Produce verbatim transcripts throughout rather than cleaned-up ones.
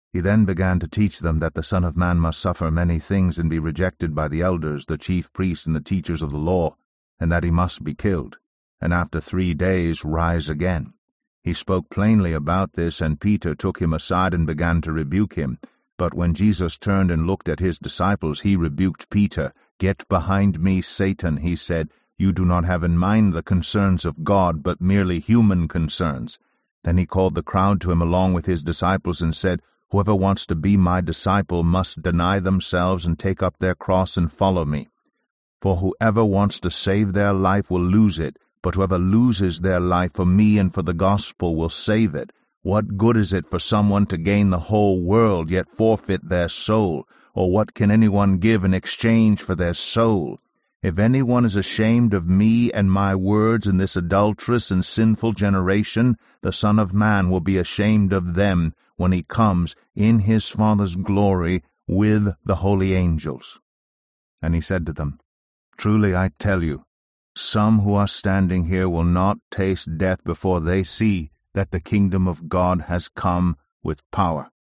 He then began to teach them that the Son of Man must suffer many things and be rejected by the elders, the chief priests, and the teachers of the law, and that he must be killed, and after three days rise again. He spoke plainly about this, and Peter took him aside and began to rebuke him. But when Jesus turned and looked at his disciples, he rebuked Peter. "Get behind me, Satan," he said. "You do not have in mind the concerns of God, but merely human concerns." Then he called the crowd to him along with his disciples and said, "Whoever wants to be my disciple must deny themselves and take up their cross and follow me. For whoever wants to save their life will lose it, but whoever loses their life for me and for the gospel will save it. What good is it for someone to gain the whole world, yet forfeit their soul? Or what can anyone give in exchange for their soul? If anyone is ashamed of me and my words in this adulterous and sinful generation, the Son of Man will be ashamed of them when he comes in his Father's glory with the holy angels." And he said to them, "Truly I tell you, some who are standing here will not taste death before they see that the kingdom of God has come with power."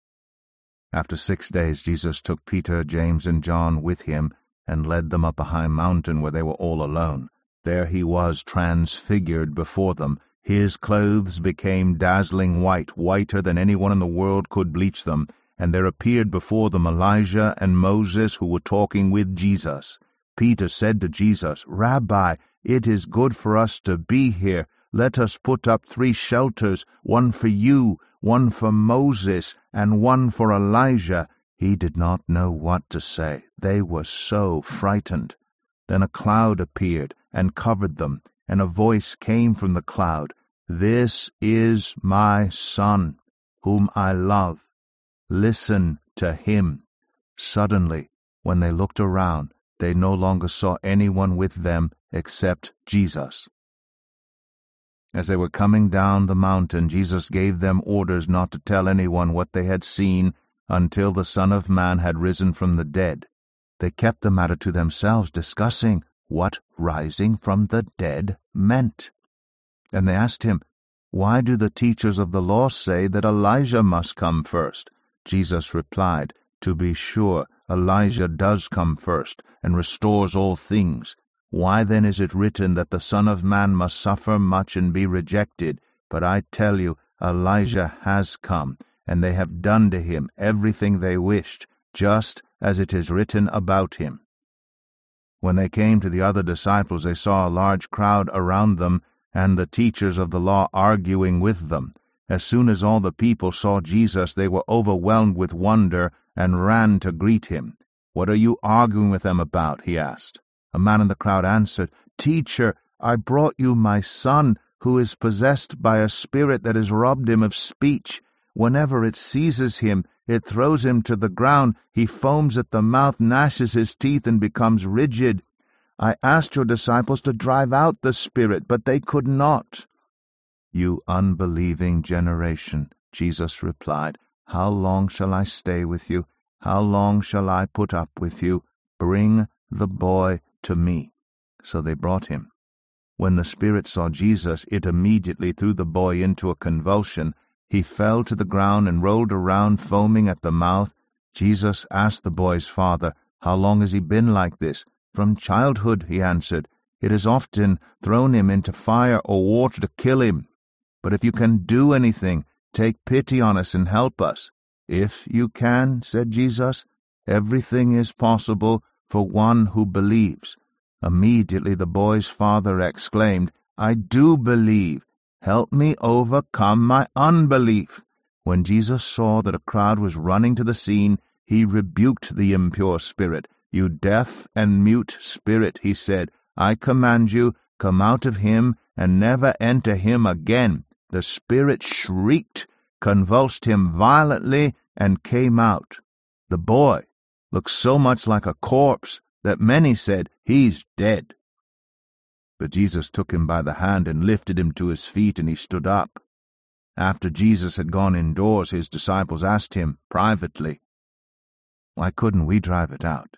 After six days Jesus took Peter, James, and John with him and led them up a high mountain where they were all alone. There he was transfigured before them. His clothes became dazzling white, whiter than anyone in the world could bleach them. And there appeared before them Elijah and Moses, who were talking with Jesus. Peter said to Jesus, "Rabbi, it is good for us to be here. Let us put up three shelters, one for you, one for Moses, and one for Elijah." He did not know what to say. They were so frightened. Then a cloud appeared and covered them, and a voice came from the cloud, "This is my Son, whom I love. Listen to him." Suddenly, when they looked around, they no longer saw anyone with them except Jesus. As they were coming down the mountain, Jesus gave them orders not to tell anyone what they had seen until the Son of Man had risen from the dead. They kept the matter to themselves, discussing what rising from the dead meant. And they asked him, "Why do the teachers of the law say that Elijah must come first?" Jesus replied, "To be sure, Elijah does come first and restores all things. Why then is it written that the Son of Man must suffer much and be rejected? But I tell you, Elijah has come, and they have done to him everything they wished, just as it is written about him." When they came to the other disciples, they saw a large crowd around them, and the teachers of the law arguing with them. As soon as all the people saw Jesus, they were overwhelmed with wonder and ran to greet him. "What are you arguing with them about?" he asked. A man in the crowd answered, "Teacher, I brought you my son, who is possessed by a spirit that has robbed him of speech. Whenever it seizes him, it throws him to the ground. He foams at the mouth, gnashes his teeth, and becomes rigid. I asked your disciples to drive out the spirit, but they could not." "You unbelieving generation," Jesus replied, "how long shall I stay with you? How long shall I put up with you? Bring the boy to me." So they brought him. When the spirit saw Jesus, it immediately threw the boy into a convulsion. He fell to the ground and rolled around, foaming at the mouth. Jesus asked the boy's father, "How long has he been like this?" "From childhood," he answered. "It has often thrown him into fire or water to kill him. But if you can do anything, take pity on us and help us." "If you can," said Jesus, "everything is possible for one who believes." Immediately the boy's father exclaimed, "I do believe. Help me overcome my unbelief." When Jesus saw that a crowd was running to the scene, he rebuked the impure spirit. "You deaf and mute spirit," he said, "I command you, come out of him and never enter him again." The spirit shrieked, convulsed him violently, and came out. The boy looked so much like a corpse that many said, "He's dead." But Jesus took him by the hand and lifted him to his feet, and he stood up. After Jesus had gone indoors, his disciples asked him privately, "Why couldn't we drive it out?"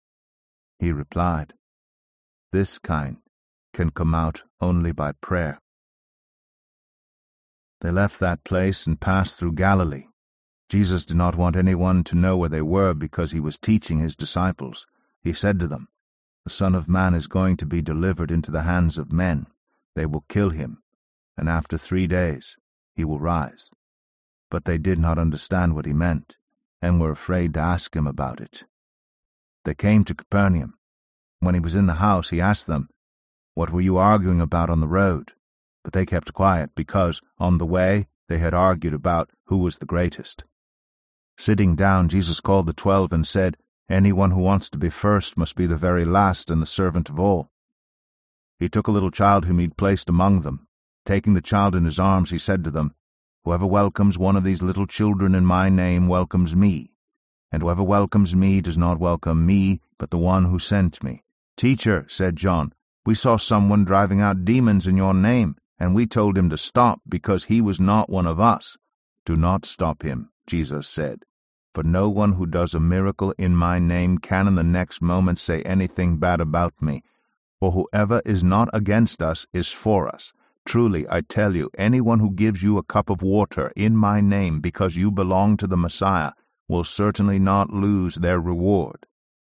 He replied, "This kind can come out only by prayer." They left that place and passed through Galilee. Jesus did not want anyone to know where they were because he was teaching his disciples. He said to them, "The Son of Man is going to be delivered into the hands of men. They will kill him, and after three days he will rise." But they did not understand what he meant, and were afraid to ask him about it. They came to Capernaum. When he was in the house, he asked them, "What were you arguing about on the road?" But they kept quiet, because on the way they had argued about who was the greatest. Sitting down, Jesus called the twelve and said, "Anyone who wants to be first must be the very last and the servant of all." He took a little child whom he had placed among them. Taking the child in his arms, he said to them, "Whoever welcomes one of these little children in my name welcomes me. And whoever welcomes me does not welcome me, but the one who sent me." "Teacher," said John, "we saw someone driving out demons in your name, and we told him to stop because he was not one of us." "Do not stop him," Jesus said, "for no one who does a miracle in my name can in the next moment say anything bad about me. For whoever is not against us is for us. Truly, I tell you, anyone who gives you a cup of water in my name because you belong to the Messiah will certainly not lose their reward.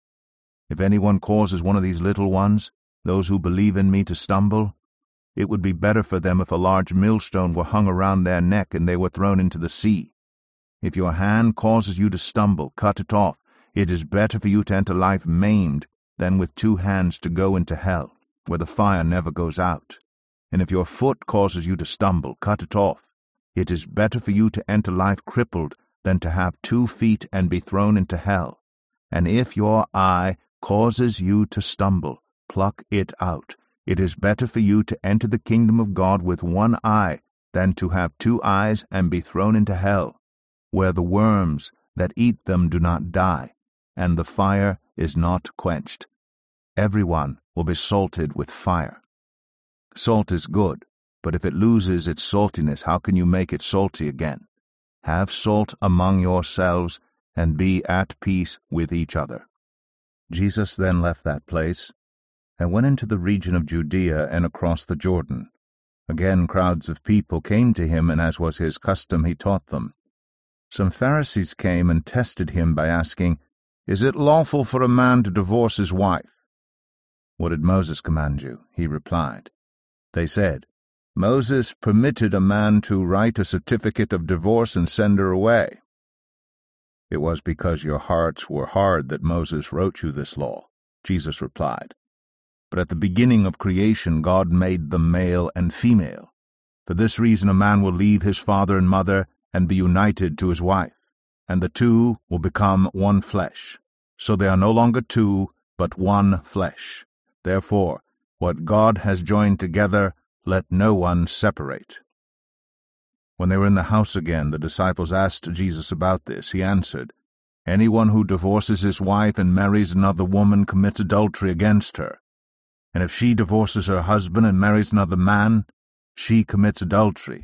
If anyone causes one of these little ones, those who believe in me, to stumble, it would be better for them if a large millstone were hung around their neck and they were thrown into the sea. If your hand causes you to stumble, cut it off. It is better for you to enter life maimed than with two hands to go into hell, where the fire never goes out. And if your foot causes you to stumble, cut it off. It is better for you to enter life crippled than to have two feet and be thrown into hell. And if your eye causes you to stumble, pluck it out. It is better for you to enter the kingdom of God with one eye than to have two eyes and be thrown into hell, where the worms that eat them do not die, and the fire is not quenched. Everyone will be salted with fire. Salt is good, but if it loses its saltiness, how can you make it salty again? Have salt among yourselves, and be at peace with each other." Jesus then left that place, and went into the region of Judea and across the Jordan. Again crowds of people came to him, and as was his custom, he taught them. Some Pharisees came and tested him by asking, "Is it lawful for a man to divorce his wife?" "What did Moses command you?" he replied. They said, "Moses permitted a man to write a certificate of divorce and send her away." "It was because your hearts were hard that Moses wrote you this law," Jesus replied. "But at the beginning of creation God made them male and female. For this reason a man will leave his father and mother and be united to his wife, and the two will become one flesh. So they are no longer two, but one flesh. Therefore, what God has joined together, let no one separate." When they were in the house again, the disciples asked Jesus about this. He answered, "Anyone who divorces his wife and marries another woman commits adultery against her. And if she divorces her husband and marries another man, she commits adultery."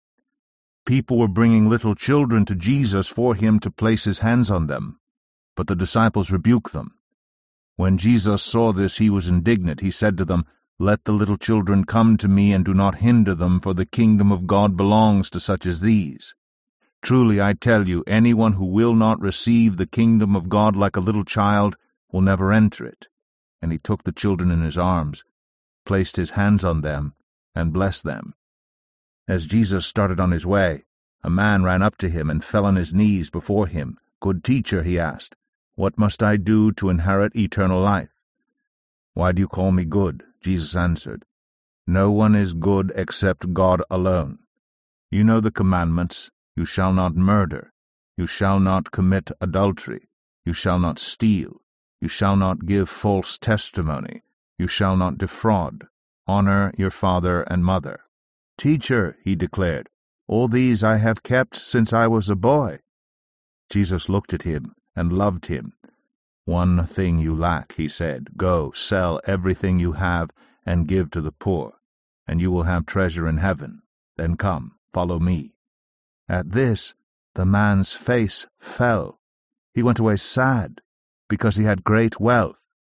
People were bringing little children to Jesus for him to place his hands on them, but the disciples rebuked them. When Jesus saw this, he was indignant. He said to them, "Let the little children come to me, and do not hinder them, for the kingdom of God belongs to such as these. Truly I tell you, anyone who will not receive the kingdom of God like a little child will never enter it." And he took the children in his arms, placed his hands on them, and blessed them. As Jesus started on his way, a man ran up to him and fell on his knees before him. "Good teacher," he asked, "what must I do to inherit eternal life?" "Why do you call me good?" Jesus answered. "No one is good except God alone. You know the commandments: you shall not murder, you shall not commit adultery, you shall not steal, you shall not give false testimony, you shall not defraud, honor your father and mother." "Teacher," he declared, "all these I have kept since I was a boy." Jesus looked at him and loved him. "One thing you lack," he said. "Go, sell everything you have and give to the poor, and you will have treasure in heaven. Then come, follow me." At this, the man's face fell. He went away sad, because he had great wealth.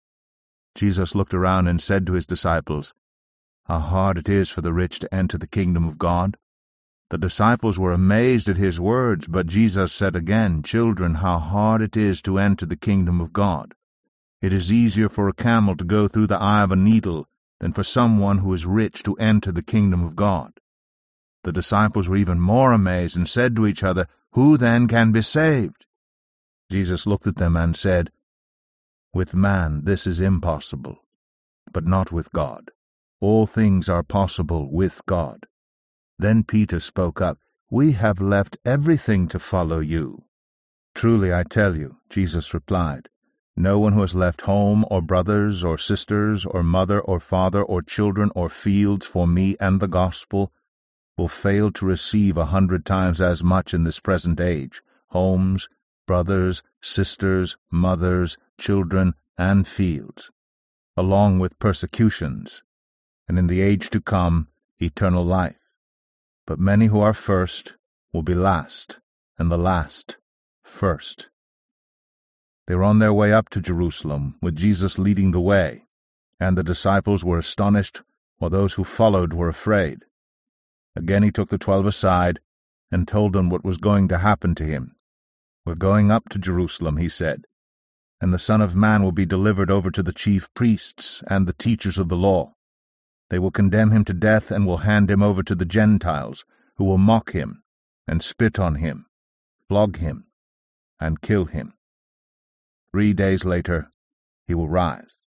Jesus looked around and said to his disciples, "How hard it is for the rich to enter the kingdom of God. The disciples were amazed at his words, but Jesus said again, "Children, how hard it is to enter the kingdom of God. It is easier for a camel to go through the eye of a needle than for someone who is rich to enter the kingdom of God." The disciples were even more amazed and said to each other, "Who then can be saved?" Jesus looked at them and said, "With man this is impossible, but not with God. All things are possible with God." Then Peter spoke up, "We have left everything to follow you." "Truly I tell you," Jesus replied, "no one who has left home or brothers or sisters or mother or father or children or fields for me and the gospel will fail to receive a hundred times as much in this present age, homes, brothers, sisters, mothers, children, and fields, along with persecutions, and in the age to come eternal life. But many who are first will be last, and the last first." They were on their way up to Jerusalem, with Jesus leading the way, and the disciples were astonished, while those who followed were afraid. Again he took the twelve aside and told them what was going to happen to him. "We're going up to Jerusalem," he said, "and the Son of Man will be delivered over to the chief priests and the teachers of the law. They will condemn him to death and will hand him over to the Gentiles, who will mock him and spit on him, flog him, and kill him. Three days later he will rise."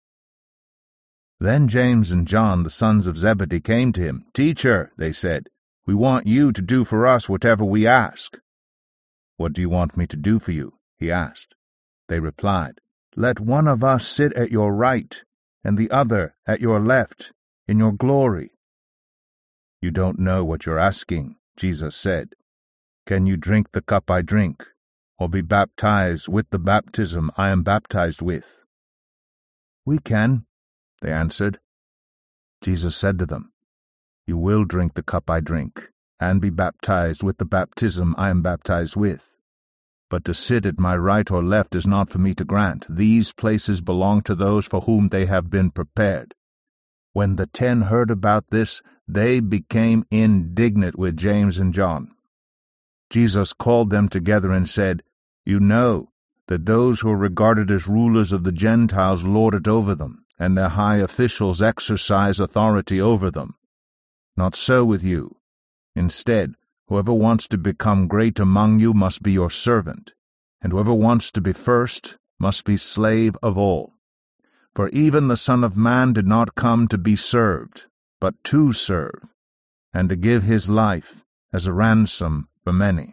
Then James and John, the sons of Zebedee, came to him. "Teacher," they said, "we want you to do for us whatever we ask." "What do you want me to do for you?" he asked. They replied, "Let one of us sit at your right, and the other at your left, in your glory." "You don't know what you're asking," Jesus said. "Can you drink the cup I drink, or be baptized with the baptism I am baptized with?" "We can," they answered. Jesus said to them, "You will drink the cup I drink, and be baptized with the baptism I am baptized with. But to sit at my right or left is not for me to grant. These places belong to those for whom they have been prepared." When the ten heard about this, they became indignant with James and John. Jesus called them together and said, "You know that those who are regarded as rulers of the Gentiles lord it over them, and their high officials exercise authority over them. Not so with you. Instead, whoever wants to become great among you must be your servant, and whoever wants to be first must be slave of all. For even the Son of Man did not come to be served, but to serve, and to give his life as a ransom for many."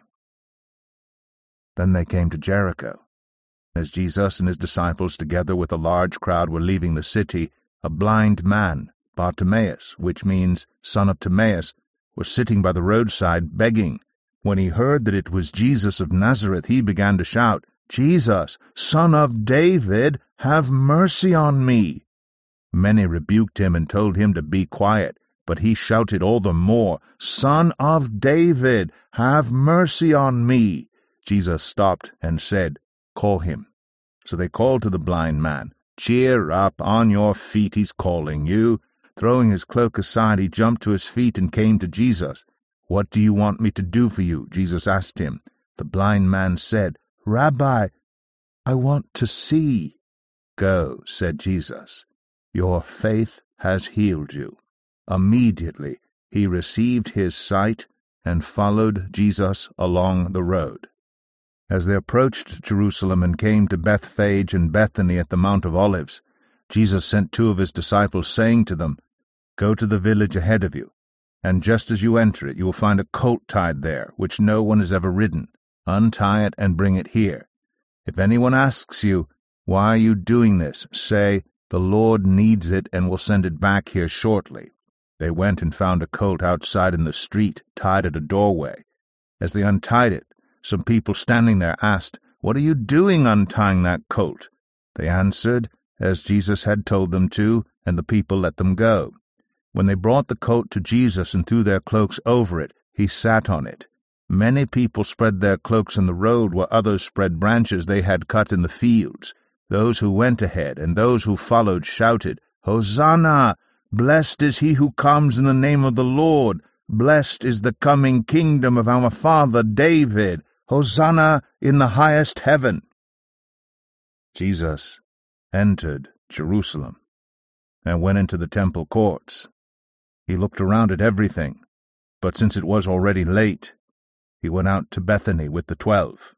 Then they came to Jericho. As Jesus and his disciples, together with a large crowd, were leaving the city, a blind man, Bartimaeus, which means son of Timaeus, was sitting by the roadside begging. When he heard that it was Jesus of Nazareth, he began to shout, "Jesus, Son of David, have mercy on me." Many rebuked him and told him to be quiet, but he shouted all the more, "Son of David, have mercy on me." Jesus stopped and said, "Call him." So they called to the blind man, "Cheer up, on your feet, he's calling you." Throwing his cloak aside, he jumped to his feet and came to Jesus. "What do you want me to do for you?" Jesus asked him. The blind man said, "Rabbi, I want to see." "Go," said Jesus. "Your faith has healed you." Immediately he received his sight and followed Jesus along the road. As they approached Jerusalem and came to Bethphage and Bethany at the Mount of Olives, Jesus sent two of his disciples, saying to them, "Go to the village ahead of you, and just as you enter it you will find a colt tied there, which no one has ever ridden. Untie it and bring it here. If anyone asks you, 'Why are you doing this?' say, 'The Lord needs it and will send it back here shortly.'" They went and found a colt outside in the street, tied at a doorway. As they untied it, some people standing there asked, "What are you doing untying that colt?" They answered, as Jesus had told them to, and the people let them go. When they brought the colt to Jesus and threw their cloaks over it, he sat on it. Many people spread their cloaks in the road, while others spread branches they had cut in the fields. Those who went ahead and those who followed shouted, "Hosanna! Blessed is he who comes in the name of the Lord! Blessed is the coming kingdom of our father David. Hosanna in the highest heaven." Jesus entered Jerusalem and went into the temple courts. He looked around at everything, but since it was already late, he went out to Bethany with the twelve.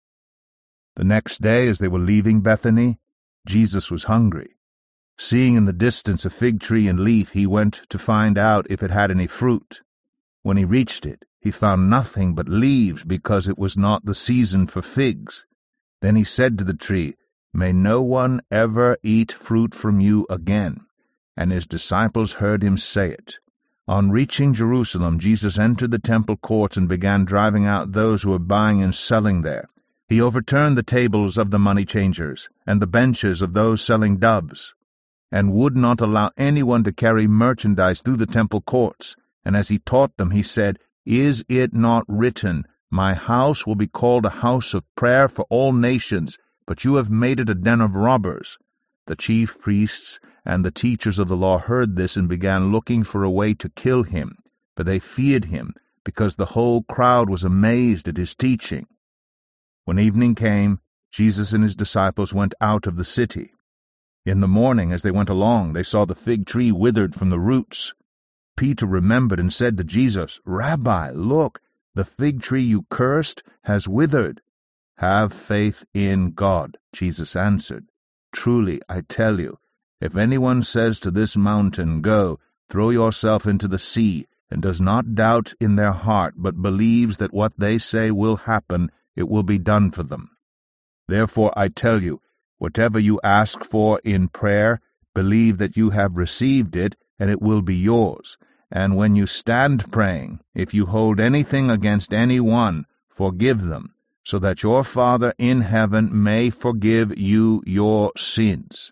The next day, as they were leaving Bethany, Jesus was hungry. Seeing in the distance a fig tree and leaf, he went to find out if it had any fruit. When he reached it, he found nothing but leaves, because it was not the season for figs. Then he said to the tree, "May no one ever eat fruit from you again." And his disciples heard him say it. On reaching Jerusalem, Jesus entered the temple courts and began driving out those who were buying and selling there. He overturned the tables of the money changers and the benches of those selling doves, and would not allow anyone to carry merchandise through the temple courts. And as he taught them, he said, "Is it not written, 'My house will be called a house of prayer for all nations,' but you have made it a den of robbers?" The chief priests and the teachers of the law heard this and began looking for a way to kill him, but they feared him, because the whole crowd was amazed at his teaching. When evening came, Jesus and his disciples went out of the city. In the morning, as they went along, they saw the fig tree withered from the roots. Peter remembered and said to Jesus, "Rabbi, look, the fig tree you cursed has withered." "Have faith in God," Jesus answered. "Truly, I tell you, if anyone says to this mountain, 'Go, throw yourself into the sea,' and does not doubt in their heart, but believes that what they say will happen, it will be done for them. Therefore I tell you, whatever you ask for in prayer, believe that you have received it, and it will be yours. And when you stand praying, if you hold anything against anyone, forgive them, so that your Father in heaven may forgive you your sins."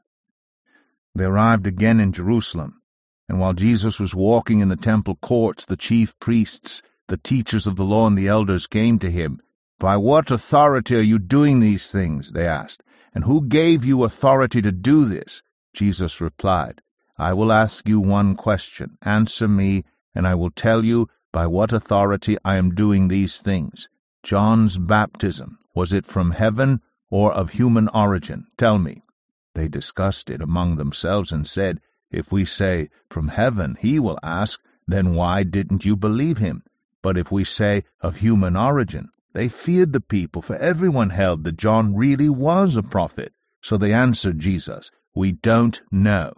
They arrived again in Jerusalem, and while Jesus was walking in the temple courts, the chief priests, the teachers of the law, and the elders came to him. "By what authority are you doing these things?" they asked. "And who gave you authority to do this?" Jesus replied, "I will ask you one question. Answer me, and I will tell you by what authority I am doing these things. John's baptism, was it from heaven or of human origin? Tell me." They discussed it among themselves and said, "If we say, 'From heaven,' he will ask, 'Then why didn't you believe him?' But if we say, 'Of human origin,' they feared the people, for everyone held that John really was a prophet. So they answered Jesus, 'We don't know.'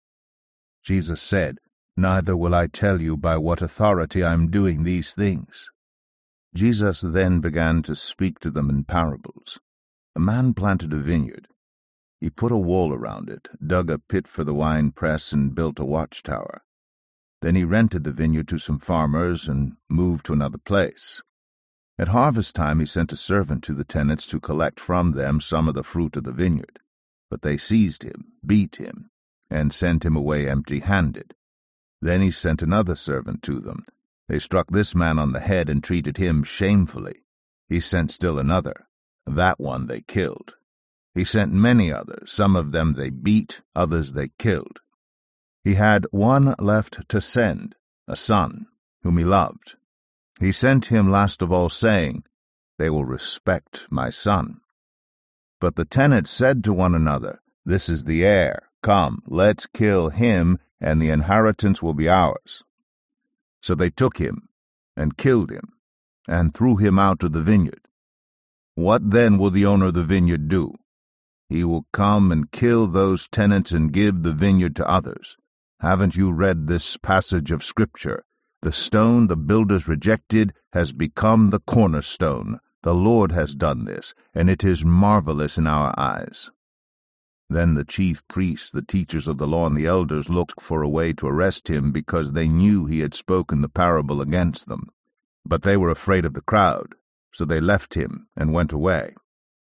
Jesus said, "Neither will I tell you by what authority I am doing these things." Jesus then began to speak to them in parables. A man planted a vineyard. He put a wall around it, dug a pit for the winepress, and built a watchtower. Then he rented the vineyard to some farmers and moved to another place. At harvest time he sent a servant to the tenants to collect from them some of the fruit of the vineyard. But they seized him, beat him, and sent him away empty-handed. Then he sent another servant to them. They struck this man on the head and treated him shamefully. He sent still another. That one they killed. He sent many others. Some of them they beat, others they killed. He had one left to send, a son, whom he loved. He sent him last of all, saying, "They will respect my son." But the tenants said to one another, "This is the heir. Come, let's kill him, and the inheritance will be ours." So they took him, and killed him, and threw him out of the vineyard. What then will the owner of the vineyard do? He will come and kill those tenants and give the vineyard to others. Haven't you read this passage of Scripture? The stone the builders rejected has become the cornerstone. The Lord has done this, and it is marvelous in our eyes. Then the chief priests, the teachers of the law, and the elders looked for a way to arrest him, because they knew he had spoken the parable against them. But they were afraid of the crowd, so they left him and went away.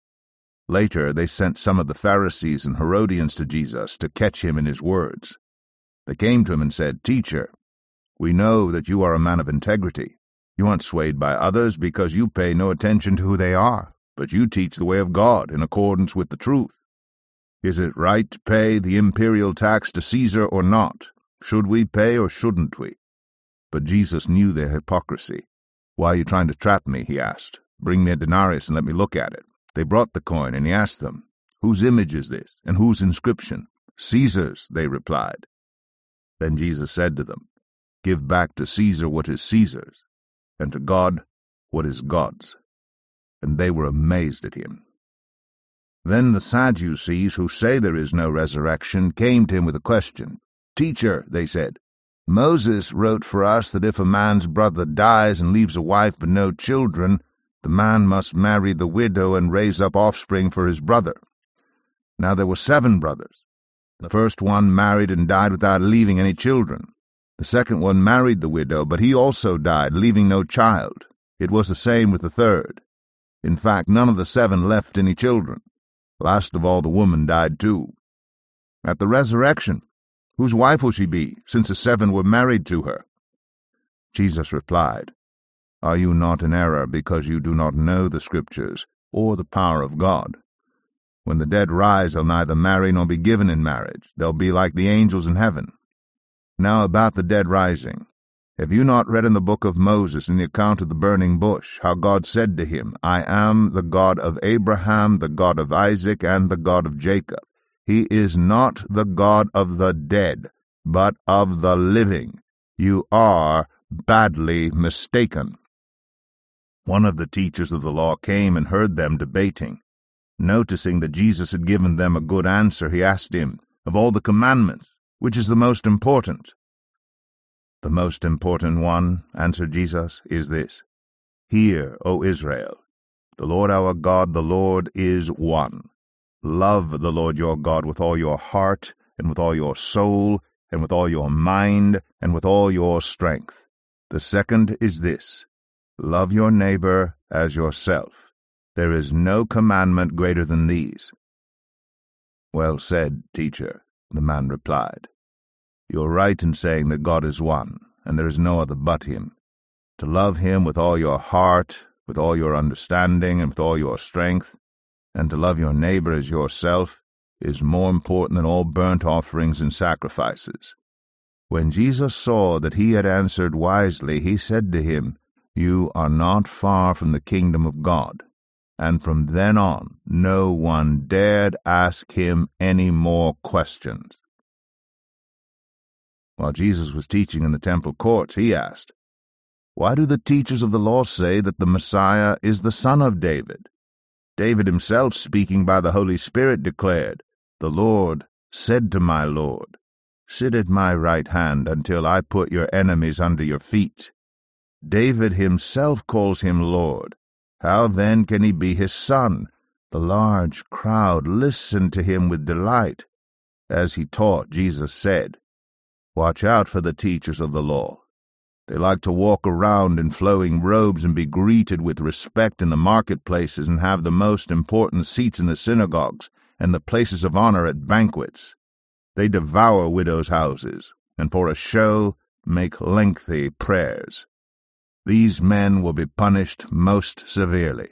Later they sent some of the Pharisees and Herodians to Jesus to catch him in his words. They came to him and said, "Teacher, we know that you are a man of integrity. You aren't swayed by others because you pay no attention to who they are, but you teach the way of God in accordance with the truth. Is it right to pay the imperial tax to Caesar or not? Should we pay or shouldn't we?" But Jesus knew their hypocrisy. "Why are you trying to trap me?" he asked. "Bring me a denarius and let me look at it." They brought the coin, and he asked them, "Whose image is this, and whose inscription?" "Caesar's," they replied. Then Jesus said to them, "Give back to Caesar what is Caesar's, and to God what is God's." And they were amazed at him. Then the Sadducees, who say there is no resurrection, came to him with a question. "Teacher," they said, "Moses wrote for us that if a man's brother dies and leaves a wife but no children, the man must marry the widow and raise up offspring for his brother. Now there were seven brothers. The first one married and died without leaving any children. The second one married the widow, but he also died, leaving no child. It was the same with the third. In fact, none of the seven left any children. Last of all, the woman died too. At the resurrection, whose wife will she be, since the seven were married to her?" Jesus replied, "Are you not in error because you do not know the Scriptures or the power of God? When the dead rise, they'll neither marry nor be given in marriage. They'll be like the angels in heaven. Now about the dead rising. Have you not read in the book of Moses, in the account of the burning bush, how God said to him, 'I am the God of Abraham, the God of Isaac, and the God of Jacob'? He is not the God of the dead, but of the living. You are badly mistaken." One of the teachers of the law came and heard them debating. Noticing that Jesus had given them a good answer, he asked him, "Of all the commandments, which is the most important?" "The most important one," answered Jesus, "is this. Hear, O Israel, the Lord our God, the Lord is one. Love the Lord your God with all your heart, and with all your soul, and with all your mind, and with all your strength. The second is this. Love your neighbor as yourself. There is no commandment greater than these." "Well said, teacher," the man replied. "You are right in saying that God is one, and there is no other but him. To love him with all your heart, with all your understanding, and with all your strength, and to love your neighbor as yourself, is more important than all burnt offerings and sacrifices." When Jesus saw that he had answered wisely, he said to him, "You are not far from the kingdom of God." And from then on, no one dared ask him any more questions. While Jesus was teaching in the temple courts, he asked, "Why do the teachers of the law say that the Messiah is the son of David? David himself, speaking by the Holy Spirit, declared, 'The Lord said to my Lord, sit at my right hand until I put your enemies under your feet.' David himself calls him Lord. How then can he be his son?" The large crowd listened to him with delight. As he taught, Jesus said, "Watch out for the teachers of the law. They like to walk around in flowing robes and be greeted with respect in the marketplaces and have the most important seats in the synagogues and the places of honor at banquets. They devour widows' houses, and for a show make lengthy prayers. These men will be punished most severely."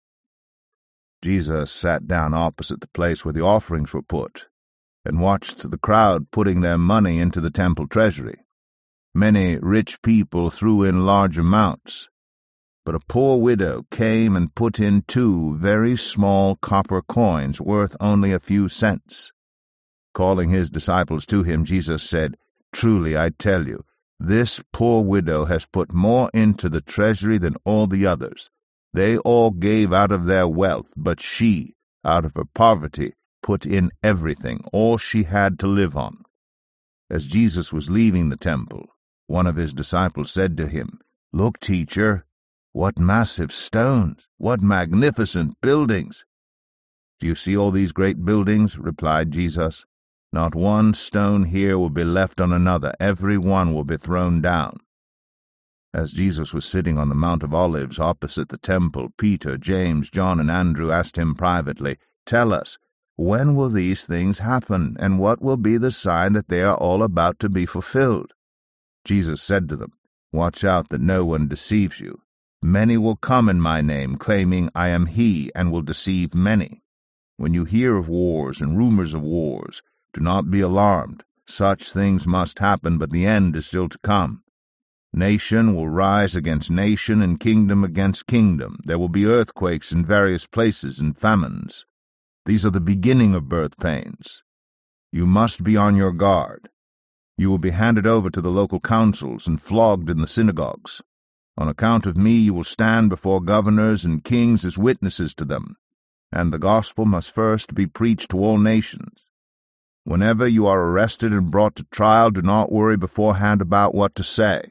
Jesus sat down opposite the place where the offerings were put, and watched the crowd putting their money into the temple treasury. Many rich people threw in large amounts, but a poor widow came and put in two very small copper coins worth only a few cents. Calling his disciples to him, Jesus said, "Truly I tell you, this poor widow has put more into the treasury than all the others. They all gave out of their wealth, but she, out of her poverty, put in everything, all she had to live on." As Jesus was leaving the temple, one of his disciples said to him, "Look, teacher, what massive stones, what magnificent buildings!" "Do you see all these great buildings?" replied Jesus. "Not one stone here will be left on another. Every one will be thrown down." As Jesus was sitting on the Mount of Olives opposite the temple, Peter, James, John, and Andrew asked him privately, "Tell us, when will these things happen, and what will be the sign that they are all about to be fulfilled?" Jesus said to them, "Watch out that no one deceives you. Many will come in my name, claiming I am he, and will deceive many. When you hear of wars and rumors of wars, do not be alarmed. Such things must happen, but the end is still to come. Nation will rise against nation and kingdom against kingdom. There will be earthquakes in various places and famines. These are the beginning of birth pains. You must be on your guard. You will be handed over to the local councils and flogged in the synagogues. On account of me you will stand before governors and kings as witnesses to them, and the gospel must first be preached to all nations. Whenever you are arrested and brought to trial, do not worry beforehand about what to say.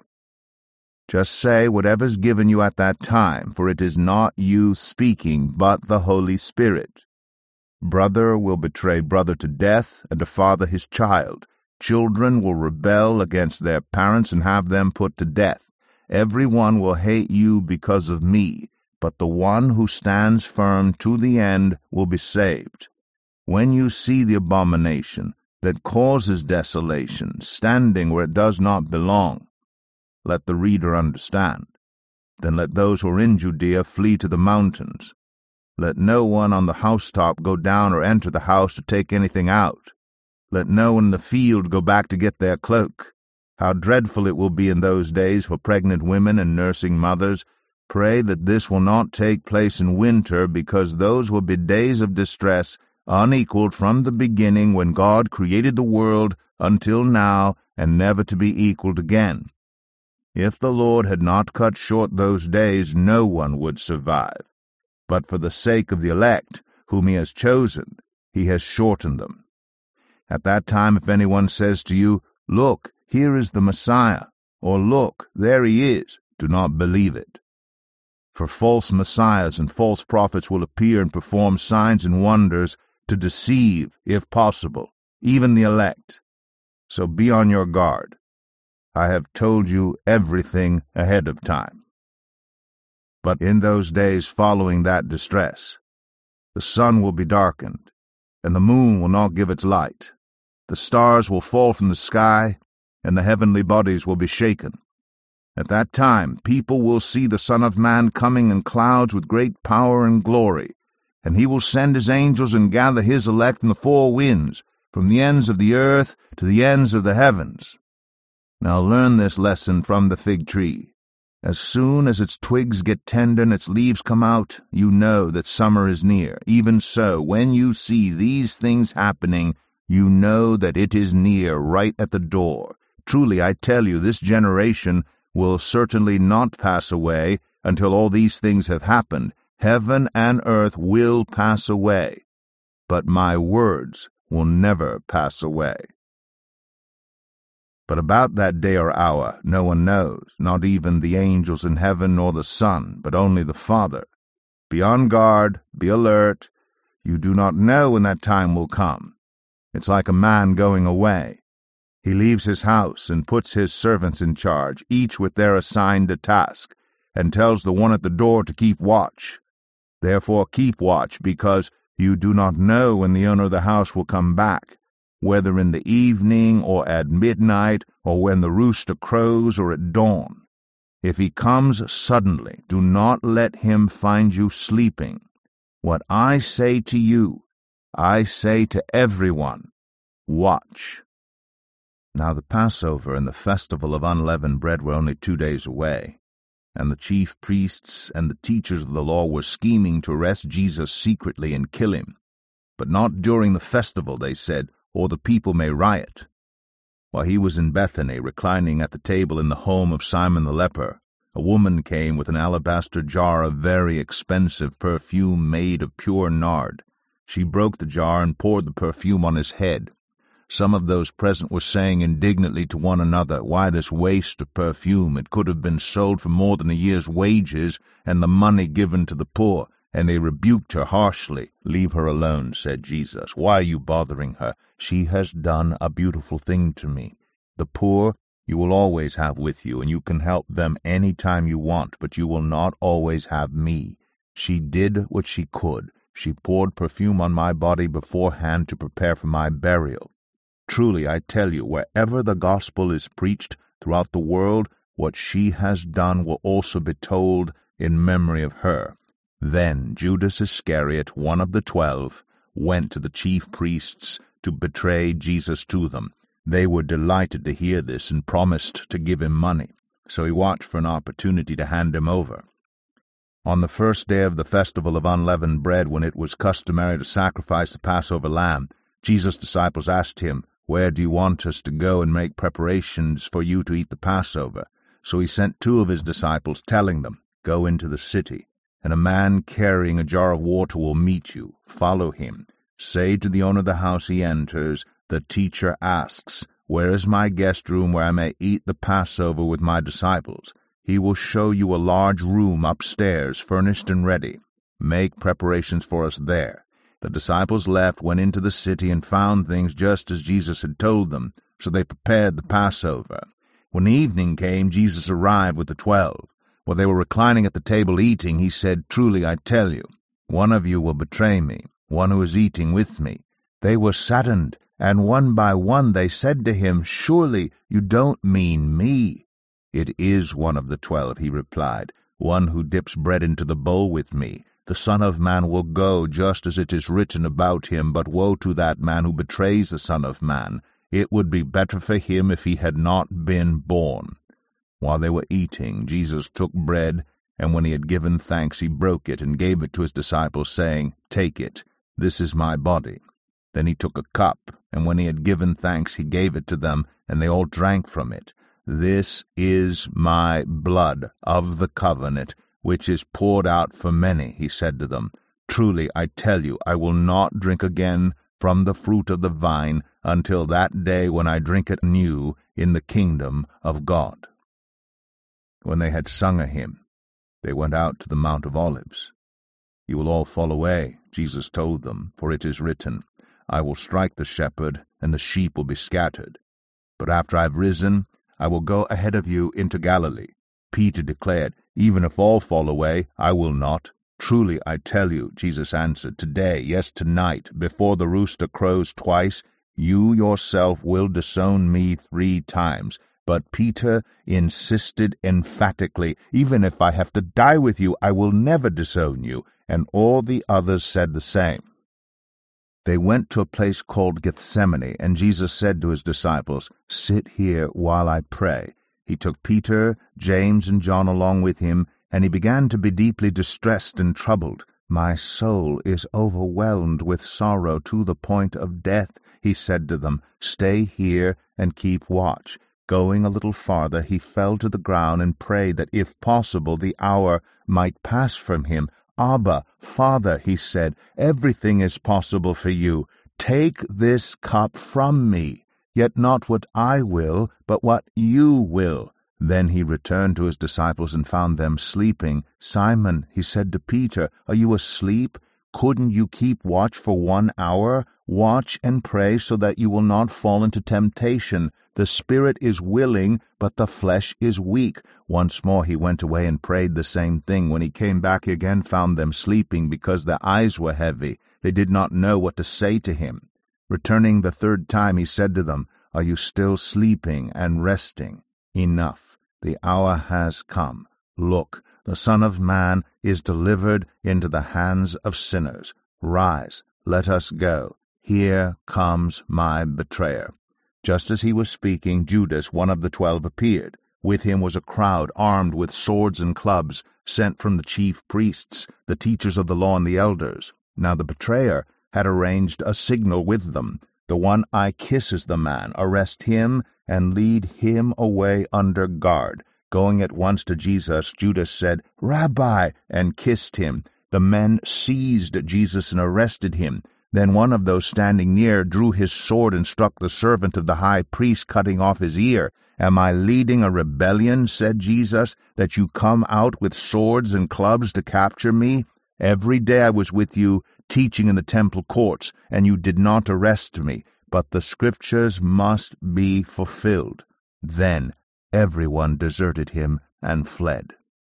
Just say whatever is given you at that time, for it is not you speaking, but the Holy Spirit. Brother will betray brother to death, and a father his child. Children will rebel against their parents and have them put to death. Every one will hate you because of me, but the one who stands firm to the end will be saved. When you see the abomination that causes desolation standing where it does not belong, let the reader understand. Then let those who are in Judea flee to the mountains. Let no one on the housetop go down or enter the house to take anything out. Let no one in the field go back to get their cloak. How dreadful it will be in those days for pregnant women and nursing mothers. Pray that this will not take place in winter, because those will be days of distress unequaled from the beginning when God created the world until now, and never to be equaled again. If the Lord had not cut short those days, no one would survive. But for the sake of the elect, whom he has chosen, he has shortened them. At that time, if anyone says to you, "Look, here is the Messiah," or "Look, there he is," do not believe it. For false messiahs and false prophets will appear and perform signs and wonders to deceive, if possible, even the elect. So be on your guard. I have told you everything ahead of time. But in those days following that distress, the sun will be darkened, and the moon will not give its light. The stars will fall from the sky, and the heavenly bodies will be shaken. At that time people will see the Son of Man coming in clouds with great power and glory, and he will send his angels and gather his elect from the four winds, from the ends of the earth to the ends of the heavens. Now learn this lesson from the fig tree. As soon as its twigs get tender and its leaves come out, you know that summer is near. Even so, when you see these things happening, you know that it is near, right at the door. Truly, I tell you, this generation will certainly not pass away until all these things have happened. Heaven and earth will pass away, but my words will never pass away. But about that day or hour no one knows, not even the angels in heaven nor the Son, but only the Father. Be on guard, be alert. You do not know when that time will come. It's like a man going away. He leaves his house and puts his servants in charge, each with their assigned task, and tells the one at the door to keep watch. Therefore keep watch, because you do not know when the owner of the house will come back, whether in the evening or at midnight, or when the rooster crows or at dawn. If he comes suddenly, do not let him find you sleeping. What I say to you, I say to everyone, watch. Now the Passover and the festival of unleavened bread were only two days away, and the chief priests and the teachers of the law were scheming to arrest Jesus secretly and kill him. But not during the festival, they said, or the people may riot. While he was in Bethany, reclining at the table in the home of Simon the leper, a woman came with an alabaster jar of very expensive perfume made of pure nard. She broke the jar and poured the perfume on his head. Some of those present were saying indignantly to one another, "Why this waste of perfume? It could have been sold for more than a year's wages and the money given to the poor." And they rebuked her harshly. "Leave her alone," said Jesus. "Why are you bothering her? She has done a beautiful thing to me. The poor you will always have with you, and you can help them any time you want, but you will not always have me. She did what she could. She poured perfume on my body beforehand to prepare for my burial. Truly, I tell you, wherever the gospel is preached throughout the world, what she has done will also be told in memory of her." Then Judas Iscariot, one of the twelve, went to the chief priests to betray Jesus to them. They were delighted to hear this and promised to give him money. so he watched for an opportunity to hand him over. On the first day of the festival of unleavened bread, when it was customary to sacrifice the Passover lamb, Jesus' disciples asked him, "Where do you want us to go and make preparations for you to eat the Passover?" So he sent two of his disciples, telling them, "Go into the city, and a man carrying a jar of water will meet you. Follow him. Say to the owner of the house he enters, 'The teacher asks, where is my guest room where I may eat the Passover with my disciples?' He will show you a large room upstairs, furnished and ready. Make preparations for us there." The disciples left, went into the city, and found things just as Jesus had told them, so they prepared the Passover. When evening came, Jesus arrived with the twelve. While they were reclining at the table eating, he said, "Truly I tell you, one of you will betray me, one who is eating with me." They were saddened, and one by one they said to him, "Surely you don't mean me?" "It is one of the twelve," he replied, "one who dips bread into the bowl with me. The Son of Man will go just as it is written about him, but woe to that man who betrays the Son of Man. It would be better for him if he had not been born." While they were eating, Jesus took bread, and when he had given thanks, he broke it and gave it to his disciples, saying, "Take it, this is my body." Then he took a cup, and when he had given thanks, he gave it to them, and they all drank from it. "This is my blood of the covenant, which is poured out for many," he said to them. "Truly I tell you, I will not drink again from the fruit of the vine until that day when I drink it new in the kingdom of God." When they had sung a hymn, they went out to the Mount of Olives. "You will all fall away," Jesus told them, "for it is written, 'I will strike the shepherd, and the sheep will be scattered.' But after I have risen, I will go ahead of you into Galilee." Peter declared, "Even if all fall away, I will not." "Truly I tell you," Jesus answered, "today, yes, tonight, before the rooster crows twice, you yourself will disown me three times." But Peter insisted emphatically, "Even if I have to die with you, I will never disown you." And all the others said the same. They went to a place called Gethsemane, and Jesus said to his disciples, "Sit here while I pray." He took Peter, James, and John along with him, and he began to be deeply distressed and troubled. "My soul is overwhelmed with sorrow to the point of death," he said to them. "Stay here and keep watch." Going a little farther, he fell to the ground and prayed that, if possible, the hour might pass from him. "Abba, Father," he said, "everything is possible for you. Take this cup from me, yet not what I will, but what you will." Then he returned to his disciples and found them sleeping. "Simon," he said to Peter, "are you asleep? Couldn't you keep watch for one hour? Watch and pray so that you will not fall into temptation. The spirit is willing, but the flesh is weak." Once more he went away and prayed the same thing. When he came back, he again found them sleeping because their eyes were heavy. They did not know what to say to him. Returning the third time, he said to them, "Are you still sleeping and resting? Enough, the hour has come. Look, the Son of Man is delivered into the hands of sinners. Rise, let us go. Here comes my betrayer." Just as he was speaking, Judas, one of the twelve, appeared. With him was a crowd armed with swords and clubs, sent from the chief priests, the teachers of the law, and the elders. Now the betrayer had arranged a signal with them. "The one I kiss is the man. Arrest him and lead him away under guard." Going at once to Jesus, Judas said, "Rabbi," and kissed him. The men seized Jesus and arrested him. Then one of those standing near drew his sword and struck the servant of the high priest, cutting off his ear. "Am I leading a rebellion," said Jesus, "that you come out with swords and clubs to capture me? Every day I was with you teaching in the temple courts, and you did not arrest me. But the Scriptures must be fulfilled." Then everyone deserted him and fled.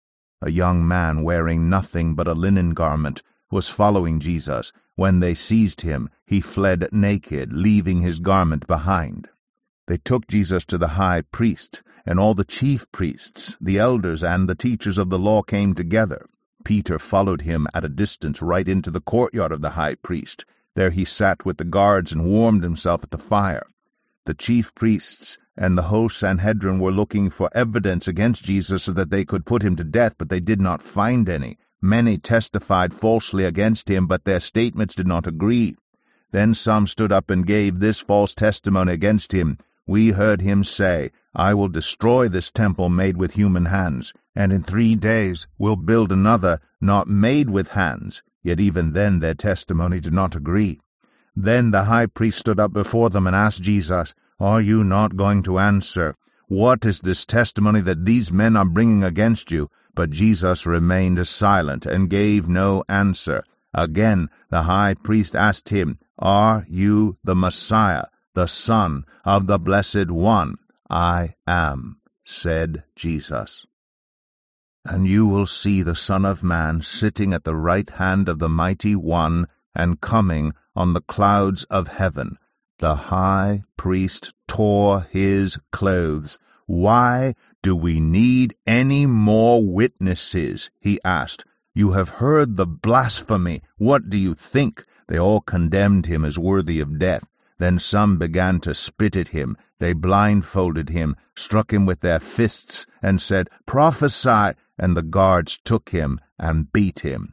A young man wearing nothing but a linen garment was following Jesus. When they seized him, he fled naked, leaving his garment behind. They took Jesus to the high priest, and all the chief priests, the elders, and the teachers of the law came together. Peter followed him at a distance right into the courtyard of the high priest. There he sat with the guards and warmed himself at the fire. The chief priests and the whole Sanhedrin were looking for evidence against Jesus so that they could put him to death, but they did not find any. Many testified falsely against him, but their statements did not agree. Then some stood up and gave this false testimony against him. We heard him say, I will destroy this temple made with human hands, and in three days will build another not made with hands. Yet even then their testimony did not agree. Then the high priest stood up before them and asked Jesus, Are you not going to answer? What is this testimony that these men are bringing against you? But Jesus remained silent and gave no answer. Again the high priest asked him, Are you the Messiah, the Son of the Blessed One? I am, said Jesus. And you will see the Son of Man sitting at the right hand of the Mighty One and coming on the clouds of heaven. The high priest tore his clothes. Why do we need any more witnesses? He asked. You have heard the blasphemy. What do you think? They all condemned him as worthy of death. Then some began to spit at him. They blindfolded him, struck him with their fists, and said, Prophesy! And the guards took him and beat him.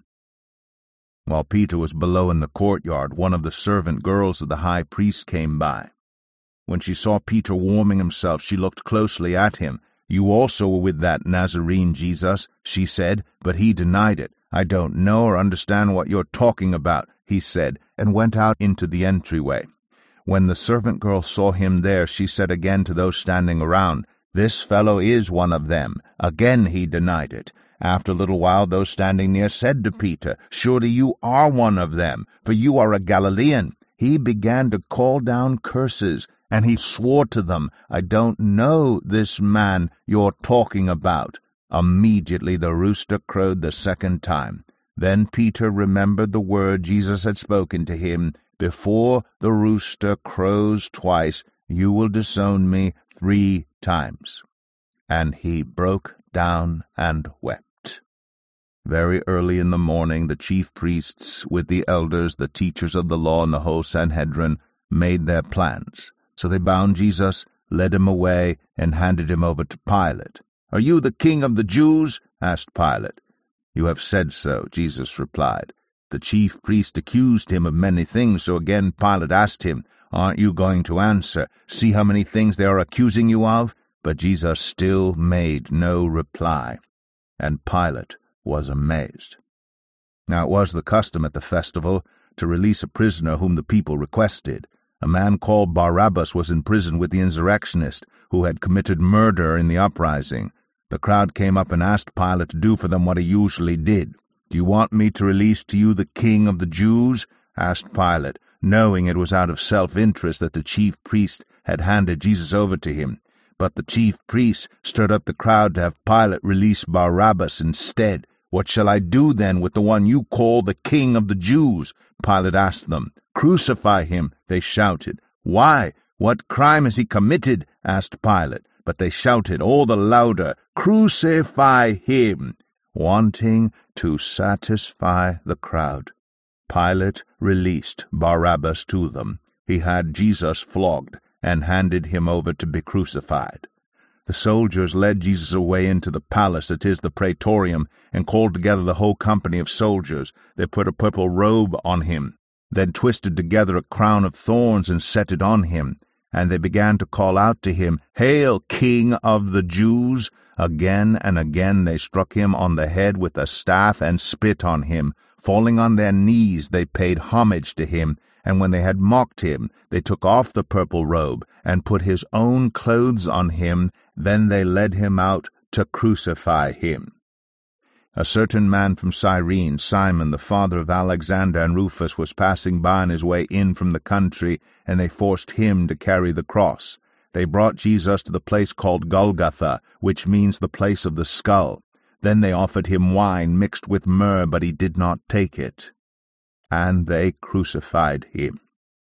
While Peter was below in the courtyard, one of the servant girls of the high priest came by. When she saw Peter warming himself, she looked closely at him. You also were with that Nazarene Jesus, she said, but he denied it. I don't know or understand what you're talking about, he said, and went out into the entryway. When the servant girl saw him there, she said again to those standing around, This fellow is one of them. Again he denied it. After a little while, those standing near said to Peter, Surely you are one of them, for you are a Galilean. He began to call down curses, and he swore to them, I don't know this man you're talking about. Immediately the rooster crowed the second time. Then Peter remembered the word Jesus had spoken to him, Before the rooster crows twice, you will disown me three times. And he broke down and wept. Very early in the morning the chief priests, with the elders, the teachers of the law, and the whole Sanhedrin, made their plans. So they bound Jesus, led him away, and handed him over to Pilate. Are you the king of the Jews? Asked Pilate. You have said so, Jesus replied. The chief priest accused him of many things, so again Pilate asked him, Aren't you going to answer? See how many things they are accusing you of? But Jesus still made no reply. And Pilate was amazed. Now it was the custom at the festival to release a prisoner whom the people requested. A man called Barabbas was in prison with the insurrectionist who had committed murder in the uprising. The crowd came up and asked Pilate to do for them what he usually did. Do you want me to release to you the king of the Jews? Asked Pilate, knowing it was out of self-interest that the chief priest had handed Jesus over to him. But the chief priests stirred up the crowd to have Pilate release Barabbas instead. What shall I do then with the one you call the king of the Jews? Pilate asked them. Crucify him, they shouted. Why? What crime has he committed? Asked Pilate. But they shouted all the louder, Crucify him, wanting to satisfy the crowd. Pilate released Barabbas to them. He had Jesus flogged and handed him over to be crucified. The soldiers led Jesus away into the palace, that is, the praetorium, and called together the whole company of soldiers. They put a purple robe on him, then twisted together a crown of thorns and set it on him. And they began to call out to him, Hail, King of the Jews! Again and again they struck him on the head with a staff and spit on him. Falling on their knees, they paid homage to him. And when they had mocked him, they took off the purple robe and put his own clothes on him. Then they led him out to crucify him. A certain man from Cyrene, Simon, the father of Alexander and Rufus, was passing by on his way in from the country, and they forced him to carry the cross. They brought Jesus to the place called Golgotha, which means the place of the skull. Then they offered him wine mixed with myrrh, but he did not take it. And they crucified him.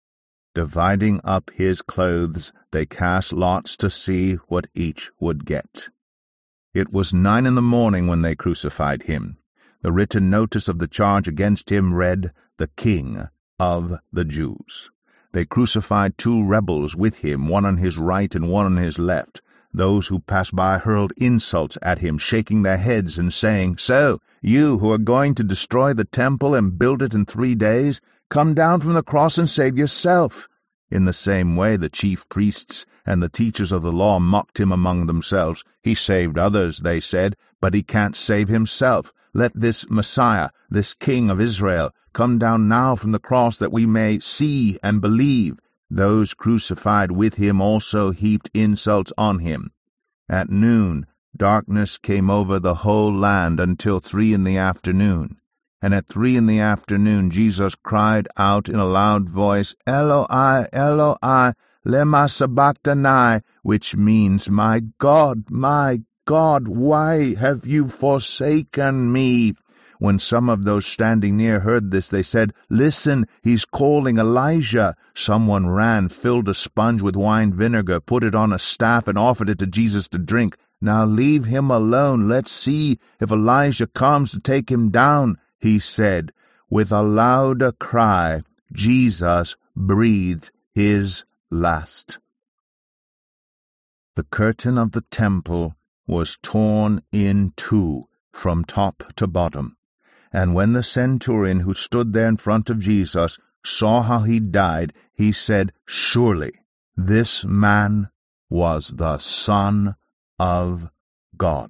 Dividing up his clothes, they cast lots to see what each would get. It was nine in the morning when they crucified him. The written notice of the charge against him read, The King of the Jews. They crucified two rebels with him, one on his right and one on his left. Those who passed by hurled insults at him, shaking their heads and saying, "So, you who are going to destroy the temple and build it in three days, come down from the cross and save yourself." In the same way the chief priests and the teachers of the law mocked him among themselves. "He saved others," they said, "but he can't save himself. Let this Messiah, this King of Israel, come down now from the cross that we may see and believe." Those crucified with him also heaped insults on him. At noon darkness came over the whole land until three in the afternoon. And at three in the afternoon Jesus cried out in a loud voice, "Eloi, Eloi, lema sabachthani," which means, "My God, my God, why have you forsaken me?" When some of those standing near heard this, they said, "Listen, he's calling Elijah." Someone ran, filled a sponge with wine vinegar, put it on a staff, and offered it to Jesus to drink. "Now leave him alone. Let's see if Elijah comes to take him down," he said. With a louder cry, Jesus breathed his last. The curtain of the temple was torn in two from top to bottom. And when the centurion who stood there in front of Jesus saw how he died, he said, "Surely this man was the Son of God."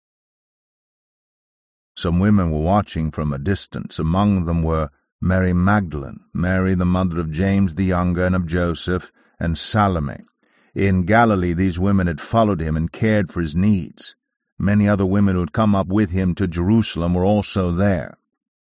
Some women were watching from a distance. Among them were Mary Magdalene, Mary the mother of James the younger and of Joseph, and Salome. In Galilee these women had followed him and cared for his needs. Many other women who had come up with him to Jerusalem were also there.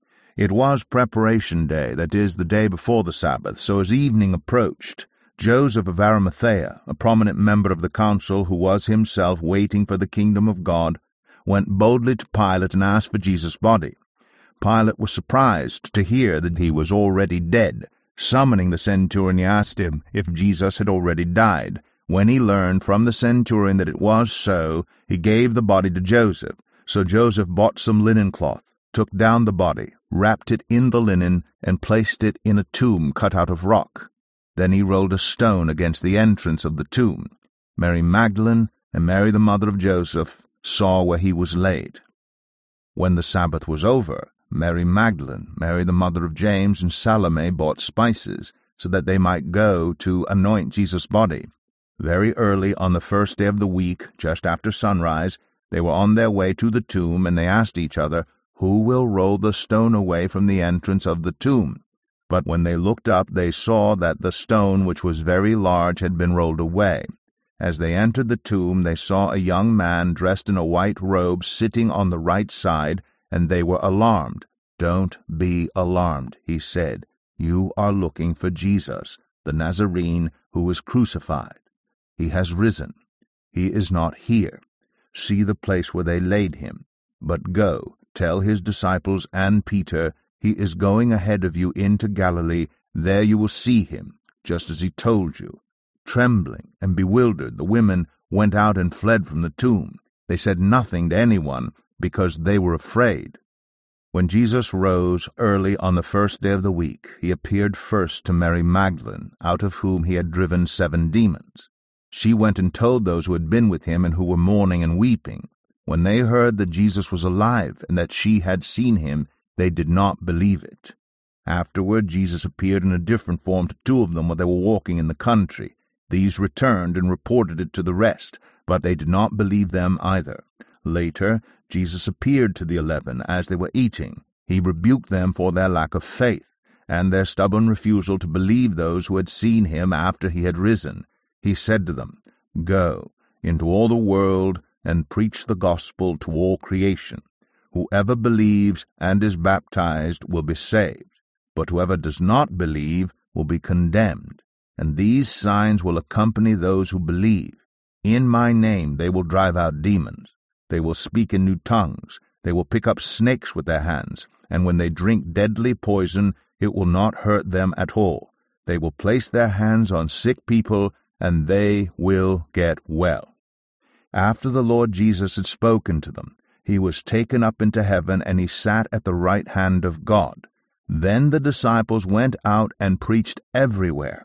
It was Preparation Day, that is, the day before the Sabbath, so as evening approached, Joseph of Arimathea, a prominent member of the council who was himself waiting for the kingdom of God, went boldly to Pilate and asked for Jesus' body. Pilate was surprised to hear that he was already dead. Summoning the centurion, he asked him if Jesus had already died. When he learned from the centurion that it was so, he gave the body to Joseph. So Joseph bought some linen cloth, took down the body, wrapped it in the linen, and placed it in a tomb cut out of rock. Then he rolled a stone against the entrance of the tomb. Mary Magdalene and Mary the mother of Joseph saw where he was laid. When the Sabbath was over, Mary Magdalene, Mary the mother of James, and Salome bought spices, so that they might go to anoint Jesus' body. Very early on the first day of the week, just after sunrise, they were on their way to the tomb, and they asked each other, "Who will roll the stone away from the entrance of the tomb?" But when they looked up, they saw that the stone, which was very large, had been rolled away. As they entered the tomb, they saw a young man dressed in a white robe sitting on the right side, and they were alarmed. "Don't be alarmed," he said. "You are looking for Jesus, the Nazarene, who was crucified. He has risen. He is not here. See the place where they laid him. But go, tell his disciples and Peter, he is going ahead of you into Galilee. There you will see him, just as he told you." Trembling and bewildered, the women went out and fled from the tomb. They said nothing to anyone, because they were afraid. When Jesus rose early on the first day of the week, he appeared first to Mary Magdalene, out of whom he had driven seven demons. She went and told those who had been with him and who were mourning and weeping. When they heard that Jesus was alive and that she had seen him, they did not believe it. Afterward Jesus appeared in a different form to two of them while they were walking in the country. These returned and reported it to the rest, but they did not believe them either. Later, Jesus appeared to the eleven as they were eating. He rebuked them for their lack of faith, and their stubborn refusal to believe those who had seen him after he had risen. He said to them, "Go into all the world and preach the gospel to all creation. Whoever believes and is baptized will be saved, but whoever does not believe will be condemned. And these signs will accompany those who believe. In my name they will drive out demons. They will speak in new tongues. They will pick up snakes with their hands, and when they drink deadly poison, it will not hurt them at all. They will place their hands on sick people, and they will get well." After the Lord Jesus had spoken to them, he was taken up into heaven, and he sat at the right hand of God. Then the disciples went out and preached everywhere,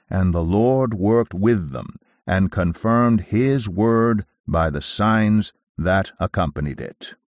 and the Lord worked with them, and confirmed his word by the signs that accompanied it.